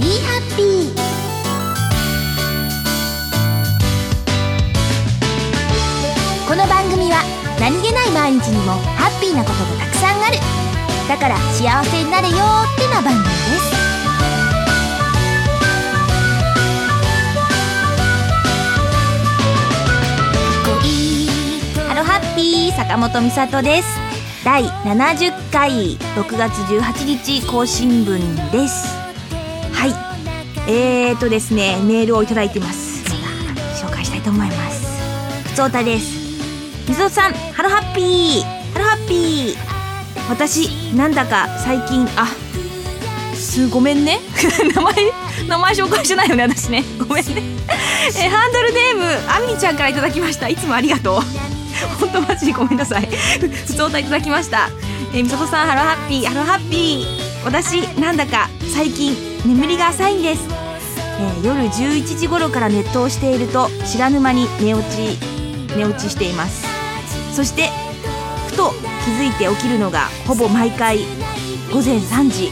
Happy。 この番組は何気ない毎日にもハッピーなことがたくさんある、だから幸せになれよってな番組です。ハロハッピー、坂本美里です。第70回6月18日更新分です。はい、ですね、メールをいただいてます。紹介したいと思います。ふつおたです。みそさん、ハロハッピー、ハロハッピー。私なんだか最近ごめんね名前紹介してないよね私ね、ごめんねハンドルネームあみちゃんからいただきました。いつもありがとう本当マジでごめんなさいふつおたいただきました。みそさん、ハロハッピー、ハロハッピー。私なんだか最近眠りが浅いんです。夜11時頃からネットをしていると知らぬ間に寝落ちしています。そしてふと気づいて起きるのがほぼ毎回午前3時。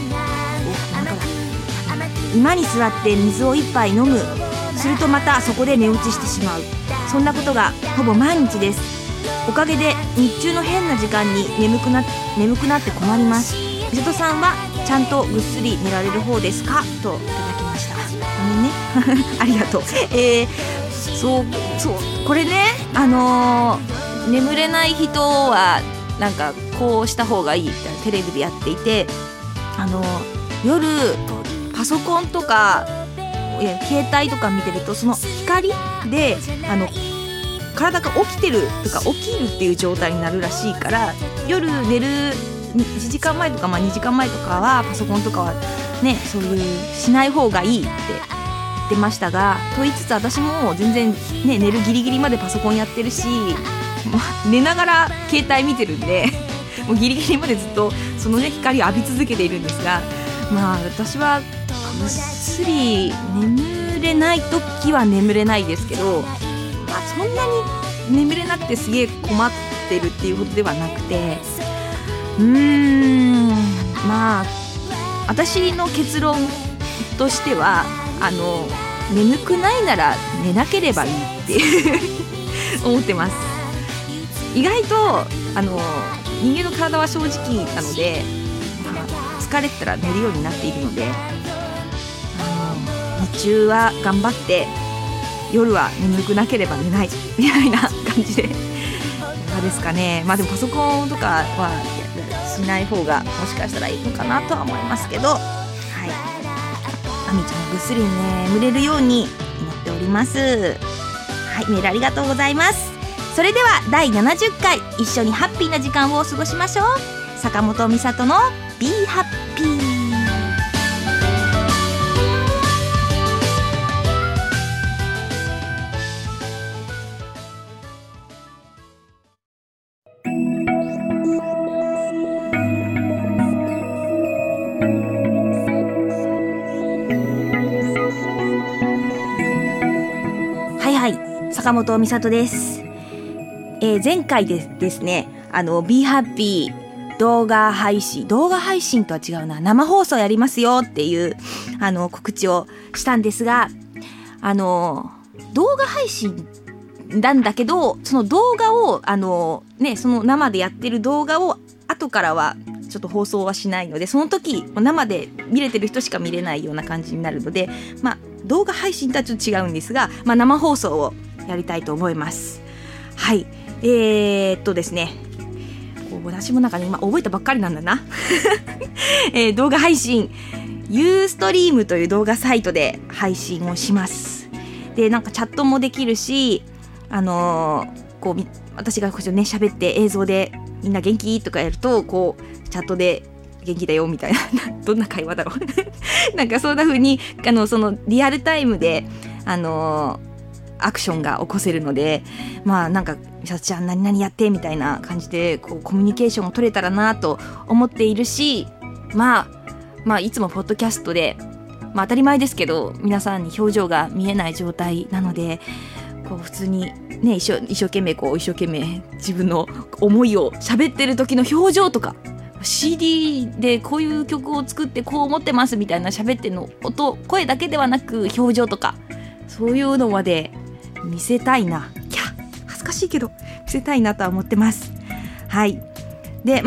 居間に座って水を一杯飲む。するとまたそこで寝落ちしてしまう。そんなことがほぼ毎日です。おかげで日中の変な時間に眠くなって困ります。みさとさんはちゃんとぐっすり寝られる方ですか、といただきました。ごめんねありがとう。そうこれね、眠れない人はなんかこうした方がいいってテレビでやっていて、夜パソコンとか携帯とか見てるとその光で体が起きてるとか起きるっていう状態になるらしいから、夜寝る1時間前とか、2時間前とかはパソコンとかはね、そういうしない方がいいって言ってましたが、と言いつつ私も全然、ね、寝るギリギリまでパソコンやってるし、寝ながら携帯見てるんでもうギリギリまでずっとその、ね、光を浴び続けているんですが、私はぐっすり眠れない時は眠れないですけど、そんなに眠れなくてすげえ困ってるっていうことではなくて、私の結論としては眠くないなら寝なければいいって思ってます。意外と人間の体は正直なので、疲れたら寝るようになっているので、日中は頑張って夜は眠くなければ寝ないみたいな感じでですかね。でもパソコンとかはしない方がもしかしたらいいのかなとは思いますけど、はい、あみちゃんぐっすり眠れるように祈っております。はい、メールありがとうございます。それでは第70回一緒にハッピーな時間を過ごしましょう。坂本美里の Be Happy。坂本美里です。前回ですね、Be Happy 動画配信とは違うな、生放送やりますよっていう告知をしたんですが、動画配信なんだけど、その動画をその生でやってる動画を後からはちょっと放送はしないので、その時生で見れてる人しか見れないような感じになるので、動画配信とはちょっと違うんですが、生放送をやりたいと思います。はい、ですね、私もなんかね、今覚えたばっかりなんだな動画配信ユーストリームという動画サイトで配信をします。で、なんかチャットもできるし、私がね喋って映像でみんな元気とかやるとチャットで元気だよみたいなどんな会話だろうなんかそんな風にそのリアルタイムでアクションが起こせるので、なんかみさとちゃん何々やってみたいな感じでコミュニケーションを取れたらなと思っているし、いつもポッドキャストで、当たり前ですけど皆さんに表情が見えない状態なので、普通にね一生懸命自分の思いを喋ってる時の表情とか CD でこういう曲を作ってこう思ってますみたいな喋ってるの声だけではなく表情とかそういうのまで見せたいな。恥ずかしいけど見せたいなとは思ってます。はい。で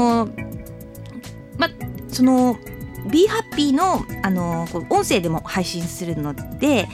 その Be Happy の音声でも配信するので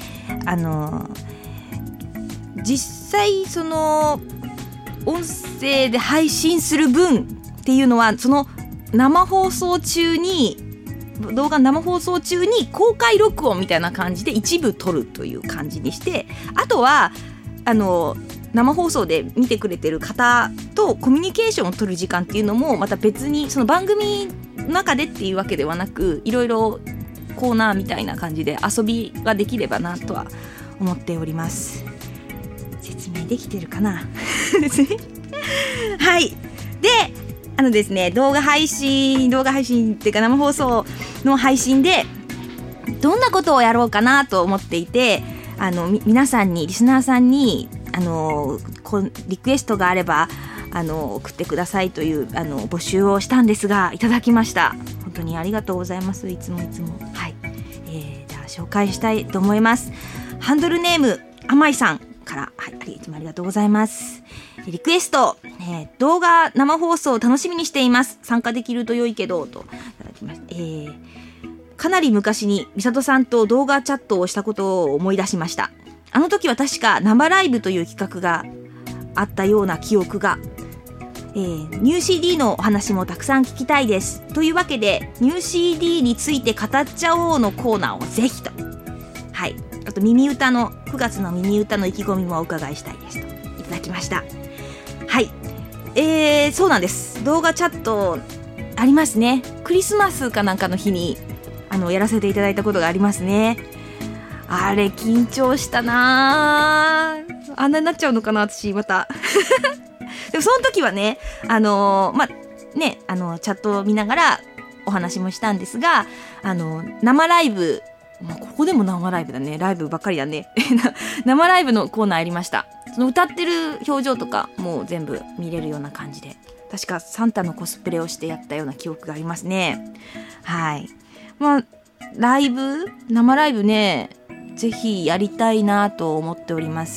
実際その音声で配信する分っていうのはその生放送中に動画生放送中に公開録音みたいな感じで一部撮るという感じにして、あとは生放送で見てくれてる方とコミュニケーションを取る時間っていうのもまた別にその番組の中でっていうわけではなく、いろいろコーナーみたいな感じで遊びができればなとは思っております。説明できてるかなはい。でですね、動画配信っていうか生放送の配信でどんなことをやろうかなと思っていて、皆さんにリスナーさんにリクエストがあれば送ってくださいという募集をしたんですがいただきました。本当にありがとうございます。いつもはい、じゃあ紹介したいと思います。ハンドルネームあまいさんから、はい、いつもありがとうございます。リクエスト、動画生放送楽しみにしています。参加できると良いけどといただきました。かなり昔に美里さんと動画チャットをしたことを思い出しました。あの時は確か生ライブという企画があったような記憶が、ニュー CD のお話もたくさん聞きたいです。というわけでニュー CD について語っちゃおうのコーナーをぜひと。はい。あと耳歌の9月の耳歌の意気込みもお伺いしたいですといただきました。はい。そうなんです。動画チャットありますね。クリスマスかなんかの日にやらせていただいたことがありますね。あれ緊張したなぁ。あんなになっちゃうのかな私またでもその時はねチャットを見ながらお話もしたんですが生ライブ、ここでも生ライブだね、ライブばっかりだね生ライブのコーナーありました。その歌ってる表情とかもう全部見れるような感じで、確かサンタのコスプレをしてやったような記憶がありますね。はい。生ライブねぜひやりたいなと思っております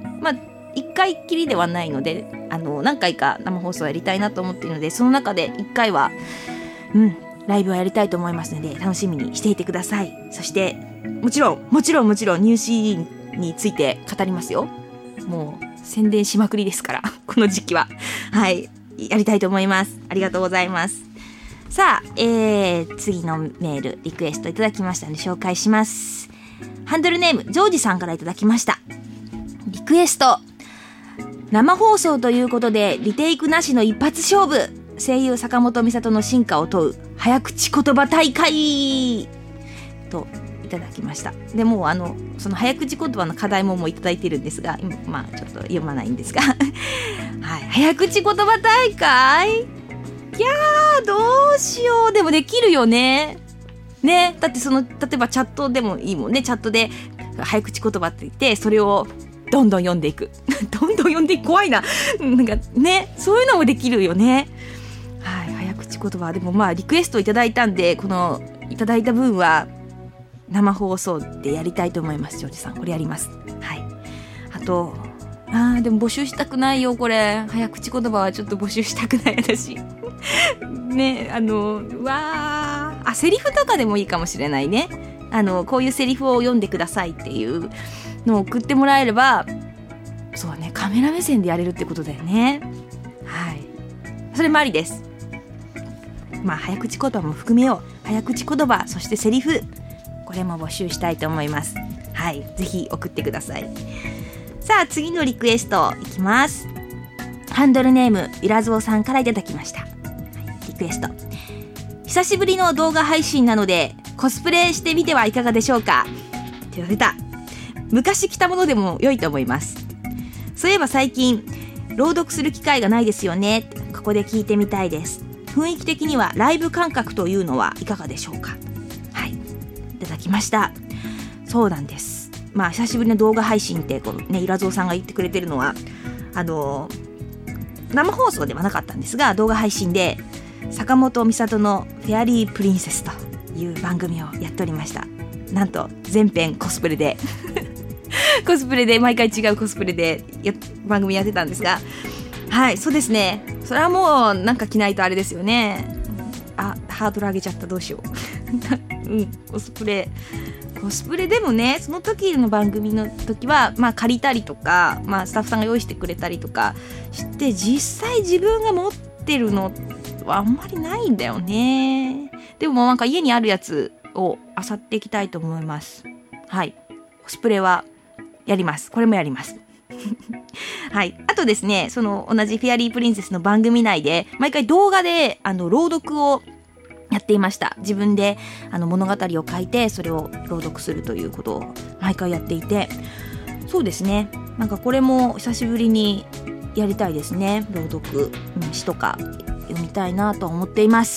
。1回きりではないので何回か生放送やりたいなと思っているので、その中で1回はライブをやりたいと思いますので楽しみにしていてください。そしてもちろんニュー CD について語りますよ。もう宣伝しまくりですからこの時期ははいやりたいと思います。ありがとうございます。さあ、次のメールリクエストいただきましたので紹介します。ハンドルネームジョージさんからいただきました。リクエスト、生放送ということでリテイクなしの一発勝負、声優坂本美里の進化を問う早口言葉大会といただきました。でもうその早口言葉の課題もいただいてるんですが今ちょっと読まないんですがはい、早口言葉大会、いやーどうしよう。でもできるよね。ね、だって例えばチャットでもいいもんね。チャットで早口言葉って言ってそれをどんどん読んでいくどんどん読んでいく、怖いななんかね、そういうのもできるよね。はい、早口言葉でもリクエストいただいたんで、このいただいた分は生放送でやりたいと思います。ジョージさんこれやります。はい。あとでも募集したくないよこれ。早口言葉はちょっと募集したくない私ね。セリフとかでもいいかもしれないね。こういうセリフを読んでくださいっていうのを送ってもらえれば、そうね、カメラ目線でやれるってことだよね。はい、それもありです。早口言葉も含めよう。早口言葉、そしてセリフ、これも募集したいと思います。はい、ぜひ送ってください。さあ次のリクエストいきます。ハンドルネームゆらぞうさんからいただきました。リクエスト、久しぶりの動画配信なのでコスプレしてみてはいかがでしょうかって言われた。昔着たものでも良いと思います。そういえば最近朗読する機会がないですよね。ここで聞いてみたいです。雰囲気的にはライブ感覚というのはいかがでしょうか。はい、いただきました。そうなんです。久しぶりの動画配信ってゆらぞうさんが言ってくれてるのは生放送ではなかったんですが動画配信で坂本美里のフェアリープリンセスという番組をやっておりました。なんと全編コスプレでコスプレで毎回違うコスプレで番組やってたんですが、はい、そうですね。それはもうなんか着ないとあれですよね。ハードル上げちゃった、どうしようコスプレでもね、その時の番組の時は借りたりとか、スタッフさんが用意してくれたりとかして実際自分が持ってるのはあんまりないんだよね。でもなんか家にあるやつを漁っていきたいと思います。はい、コスプレはやります。これもやりますはい、あとですね、その同じフェアリープリンセスの番組内で毎回動画で朗読をやっていました。自分で物語を書いてそれを朗読するということを毎回やっていて、そうですね、なんかこれも久しぶりにやりたいですね。朗読、詩とか読みたいなと思っています。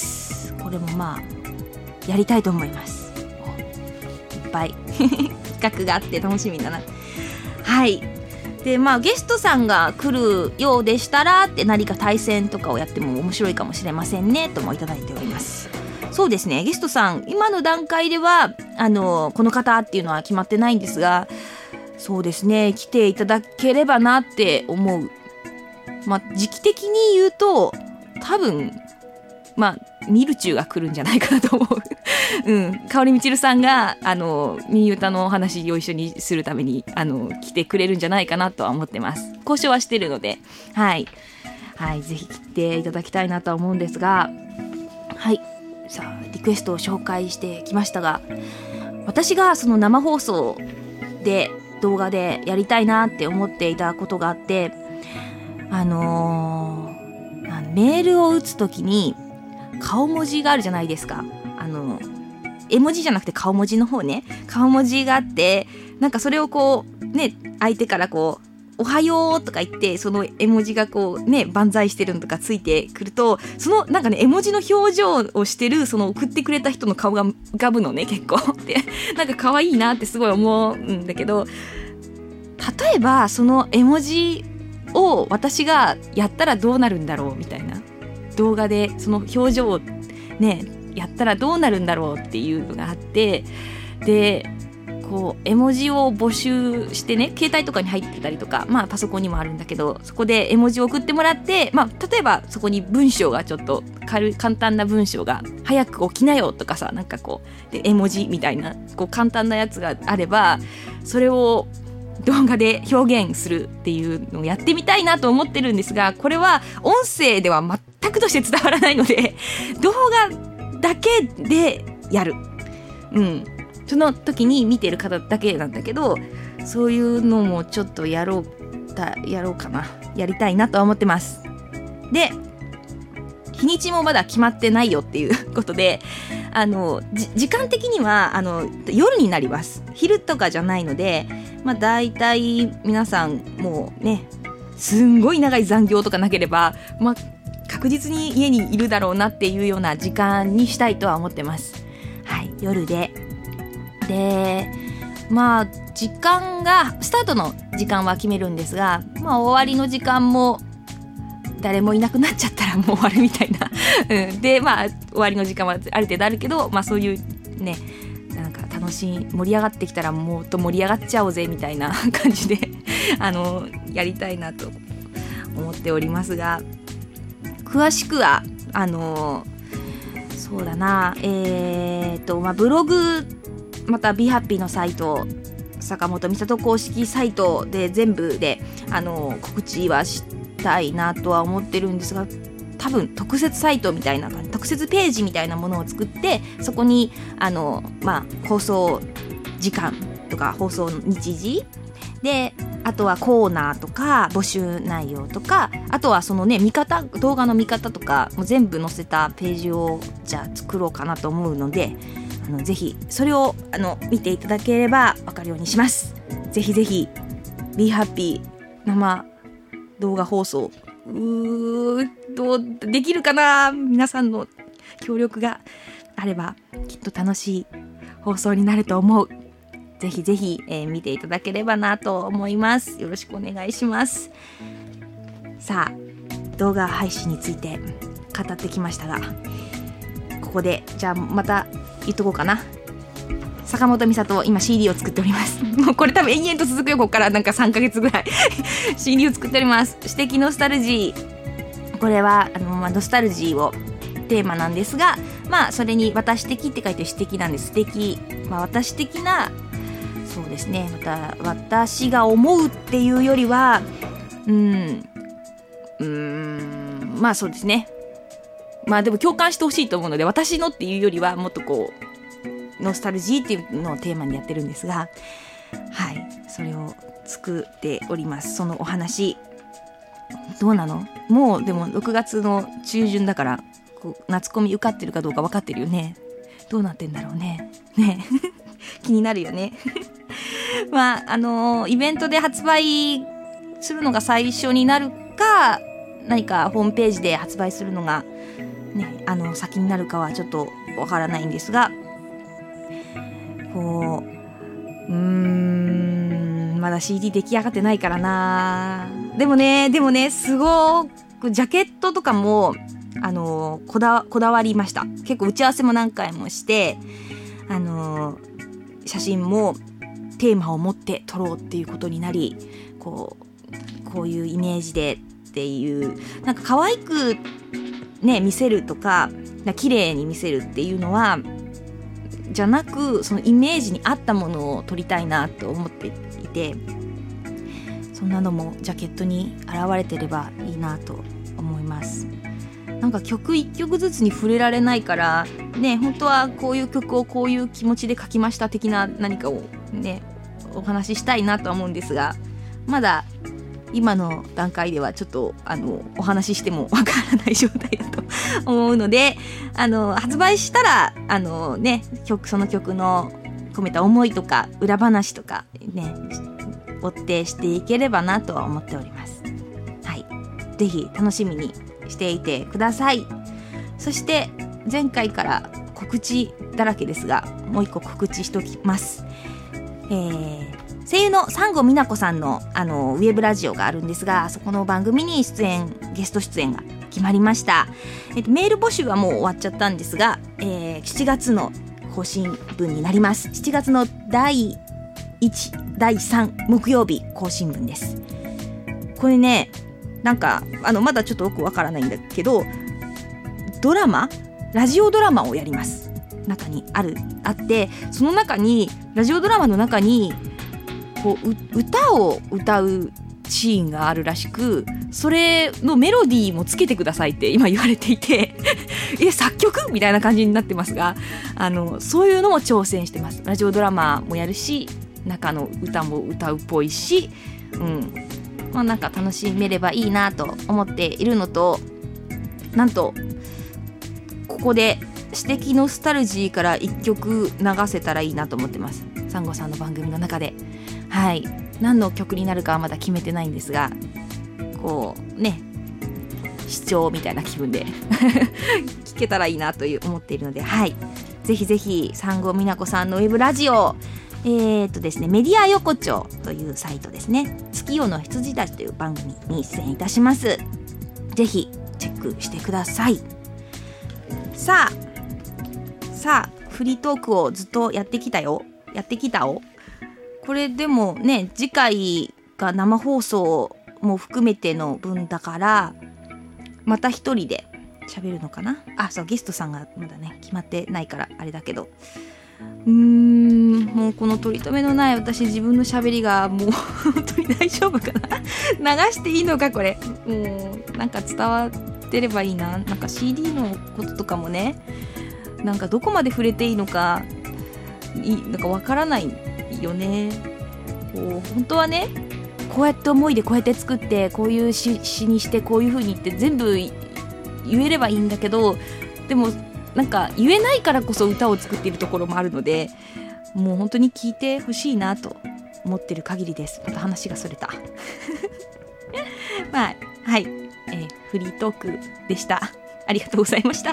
これもやりたいと思います。いっぱい企画があって楽しみだな。はい。でゲストさんが来るようでしたらって何か対戦とかをやっても面白いかもしれませんねともいただいております。そうですね、ゲストさん今の段階ではこの方っていうのは決まってないんですが、そうですね、来ていただければなって思う。時期的に言うと多分ミルチューが来るんじゃないかなと思う香織みちるさんがミニ歌のお話を一緒にするために来てくれるんじゃないかなとは思ってます。交渉はしてるので、はいぜひ来ていただきたいなとは思うんですが、はい、さあリクエストを紹介してきましたが、私がその生放送で動画でやりたいなって思っていたことがあって、メールを打つときに顔文字があるじゃないですか。絵文字じゃなくて顔文字の方ね、顔文字があって、なんかそれを相手からおはようとか言ってその絵文字が万歳してるのとかついてくると、そのなんか絵文字の表情をしてるその送ってくれた人の顔が浮かぶのね、結構でなんか可愛いなってすごい思うんだけど、例えばその絵文字を私がやったらどうなるんだろうみたいな、動画でその表情をやったらどうなるんだろうっていうのがあって、で絵文字を募集してね、携帯とかに入ってたりとか、パソコンにもあるんだけど、そこで絵文字を送ってもらって、例えばそこに文章がちょっと簡単な文章が早く起きなよとかさ、なんかで絵文字みたいな簡単なやつがあれば、それを動画で表現するっていうのをやってみたいなと思ってるんですが、これは音声では全くとして伝わらないので動画だけでやる、その時に見てる方だけなんだけど、そういうのもちょっとやろうかな、やりたいなとは思ってます。で、日にちもまだ決まってないよっていうことで、時間的には夜になります。昼とかじゃないので、だいたい皆さんもうね、すんごい長い残業とかなければ、確実に家にいるだろうなっていうような時間にしたいとは思ってます。はい、夜で時間がスタートの時間は決めるんですが、終わりの時間も誰もいなくなっちゃったらもう終わるみたいなで終わりの時間はある程度あるけど、そういうね、なんか盛り上がってきたらもっと盛り上がっちゃおうぜみたいな感じでやりたいなと思っておりますが、詳しくはそうだな、ブログ、また BeHappy のサイト、坂本美里公式サイトで全部で告知はしたいなとは思ってるんですが、多分特設サイトみたいな感じ、特設ページみたいなものを作って、そこに放送時間とか放送日時で、あとはコーナーとか募集内容とか、あとはそのね、動画の見方とかも全部載せたページをじゃあ作ろうかなと思うので、ぜひそれを見ていただければ分かるようにします。ぜひぜひ BeHappy 生動画放送どうできるかな、皆さんの協力があればきっと楽しい放送になると思う。ぜひぜひ、見ていただければなと思います。よろしくお願いします。さあ、動画配信について語ってきましたが、ここでじゃあまた言っとこうかな。坂本美里、今 CD を作っておりますもうこれ多分延々と続くよ、ここからなんか3ヶ月ぐらいCD を作っております。詩的ノスタルジー、これはノスタルジーをテーマなんですが、それに私的って書いて詩的なんです。詩的、私的な、そうですね、また私が思うっていうよりはそうですね、でも共感してほしいと思うので、私のっていうよりはもっとこうノスタルジーっていうのをテーマにやってるんですが、はい、それを作っております。そのお話どうなの？もうでも6月の中旬だから夏コミ受かってるかどうか分かってるよね。どうなってんだろうね。気になるよねイベントで発売するのが最初になるか、何かホームページで発売するのが、先になるかはちょっとわからないんですが、まだ CD 出来上がってないからな。でもねすごくジャケットとかもこだわりました。結構打ち合わせも何回もして、写真もテーマを持って撮ろうっていうことになり、こういうイメージでっていう、なんか可愛くね見せるとか綺麗に見せるっていうのはじゃなく、そのイメージに合ったものを撮りたいなと思っていて、そんなのもジャケットに現れてればいいなと思います。なんか曲一曲ずつに触れられないからね、本当はこういう曲をこういう気持ちで書きました的な何かをねお話ししたいなとは思うんですが、まだ今の段階ではちょっとお話ししてもわからない状態だと思うので、発売したらその曲の込めた思いとか裏話とかね追ってしていければなとは思っております。はい、ぜひ楽しみにしていてください。そして前回から告知だらけですが、もう一個告知しておきます。声優の珊瑚美奈子さんのウェブラジオがあるんですが、そこの番組にゲスト出演が決まりました。メール募集はもう終わっちゃったんですが、7月の更新分になります。7月の第1、第3木曜日更新分です。これね、なんかまだちょっとよくわからないんだけど、ラジオドラマをやります。中にあって、その中にラジオドラマの中に歌を歌うシーンがあるらしく、それのメロディーもつけてくださいって今言われていて作曲みたいな感じになってますが、そういうのも挑戦してます。ラジオドラマもやるし、中の歌も歌うっぽいし、なんか楽しめればいいなと思っているのと、なんとここで詩的ノスタルジーから1曲流せたらいいなと思ってます。サンゴさんの番組の中で、はい、何の曲になるかはまだ決めてないんですが、視聴みたいな気分で聞けたらいいなと思っているので、はい、ぜひぜひ珊瑚美奈子さんのウェブラジオ、ですね、メディア横丁というサイトですね、月夜の羊たちという番組に出演いたします。ぜひチェックしてください。さあフリートークをずっとやってきたよ。これでもね、次回が生放送も含めての分だから、また一人で喋るのかな。ゲストさんがまだね決まってないからあれだけど、もうこの取り留めのない自分の喋りがもう本当に大丈夫かな流していいのかこれ。なんか伝わってればいいな。なんか CD のこととかもね、なんかどこまで触れていいのかなんかわからないよね。本当はね、こうやって思いでこうやって作って、こういう詩にしてこういう風にって全部言えればいいんだけど、でもなんか言えないからこそ歌を作っているところもあるので、もう本当に聞いてほしいなと思ってる限りです。また話がそれたはい、フリートークでした。ありがとうございました。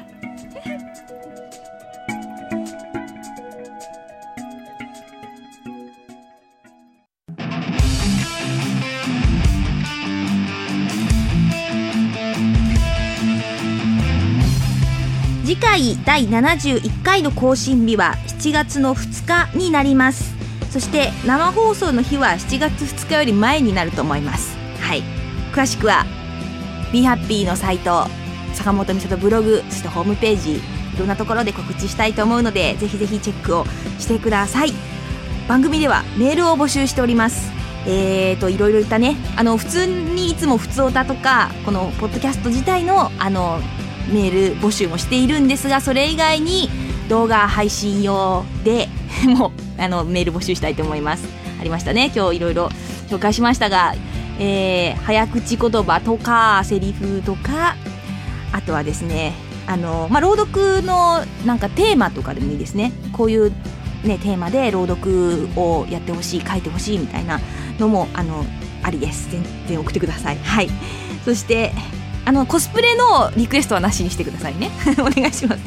次回第71回の更新日は7月の2日になります。そして生放送の日は7月2日より前になると思います。はい、詳しくは BeHappy のサイト、坂本美里ブログ、そしてホームページ、いろんなところで告知したいと思うので、ぜひぜひチェックをしてください。番組ではメールを募集しております。いろいろ言ったね、普通にいつも普通歌とかこのポッドキャスト自体のメール募集もしているんですが、それ以外に動画配信用でもメール募集したいと思います。ありましたね、今日いろいろ紹介しましたが、早口言葉とかセリフとか、あとはですね朗読のなんかテーマとかでもいいですね。こういうねテーマで朗読をやってほしい、書いてほしいみたいなのもありです。全然送ってください。はい。そしてコスプレのリクエストはなしにしてくださいねお願いします。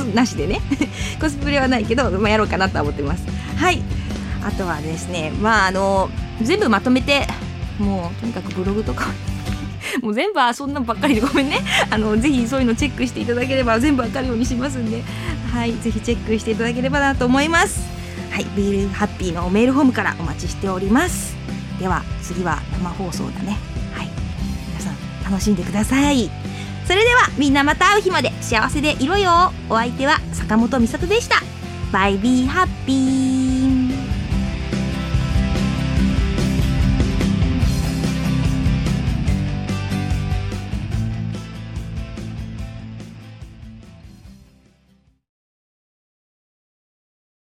なしでねコスプレはないけど、やろうかなと思ってます。はい。あとはですね、全部まとめて、もうとにかくブログとかもう全部そんなばっかりでごめんね。ぜひそういうのチェックしていただければ全部わかるようにしますんで、はい、ぜひチェックしていただければなと思います。はい、BeHappyのメールフォームからお待ちしております。では次は生放送だね。はい、皆さん楽しんでください。それではみんなまた会う日まで幸せでいろよ。お相手は坂本美里でした。バイビーハッピー。